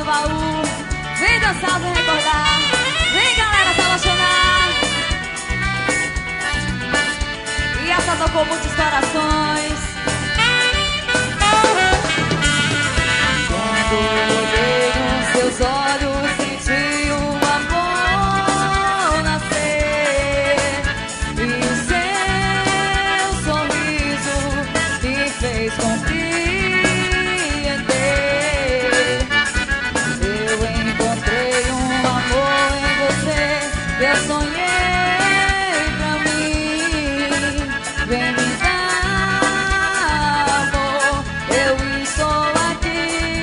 baú. Vem dançar, vem recordar. Vem, galera, se apaixonar. E essa tocou muitos corações. Quando olhei nos seus olhos, senti o amor nascer. E o seu sorriso me fez compreender. Eu encontrei um amor em você que eu sonhei pra mim. Vem me dar amor, eu estou aqui.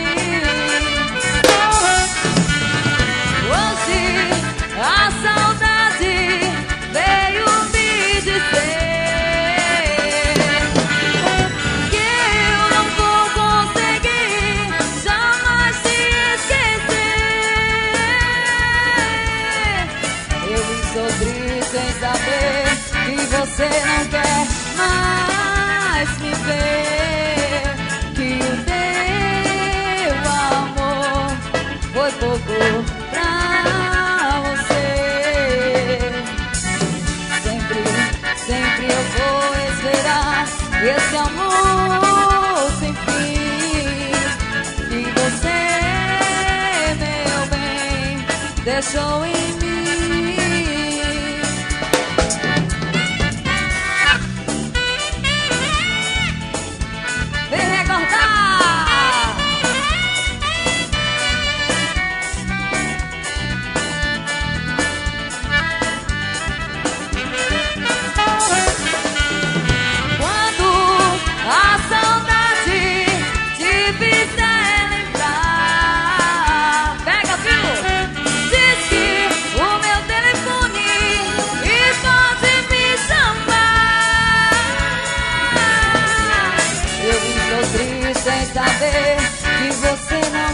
Hoje a saudade veio me dizer que eu não vou conseguir jamais te esquecer. Eu estou triste em saber que você não quer mais me ver, que o teu amor foi pouco pra você. Sempre, sempre eu vou esperar esse amor sem fim que você, meu bem, deixou em mim. Vem recordar. Quando a saudade te fizer lembrar, pega, viu? Diz que o meu telefone e pode me chamar. Eu estou triste em saber que você não